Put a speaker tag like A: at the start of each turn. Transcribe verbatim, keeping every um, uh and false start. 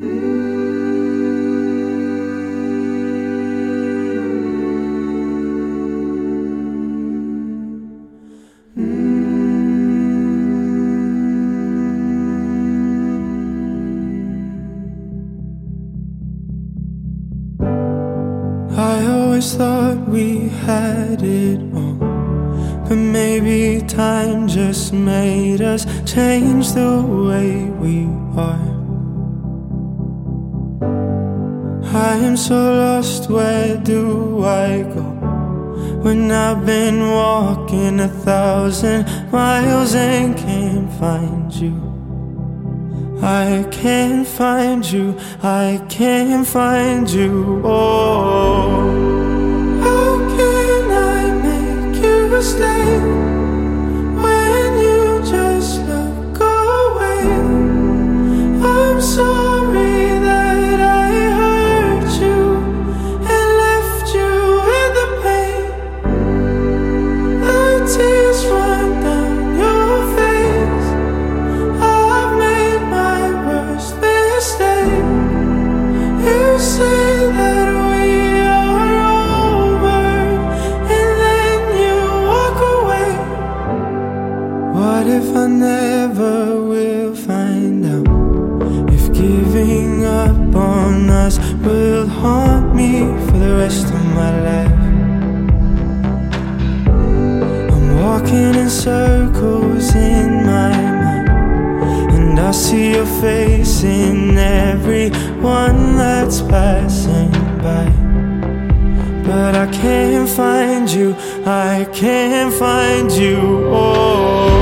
A: I always thought we had it all, but maybe time just made us change the way we are. I am so lost, where do I go when I've been walking a thousand miles and can't find you? I can't find you, I can't find you, oh. How can I make you stay when you just look away? I'm sorry that I hurt you and left you with the pain. The tears run down your face. I've made my worst mistake. You say that we are over, and then you walk away. What if I never will find out if giving up on us will haunt me for the rest of my life? I'm walking in circles in my mind, and I see your face in every one that's passing by. But I can't find you, I can't find you, oh.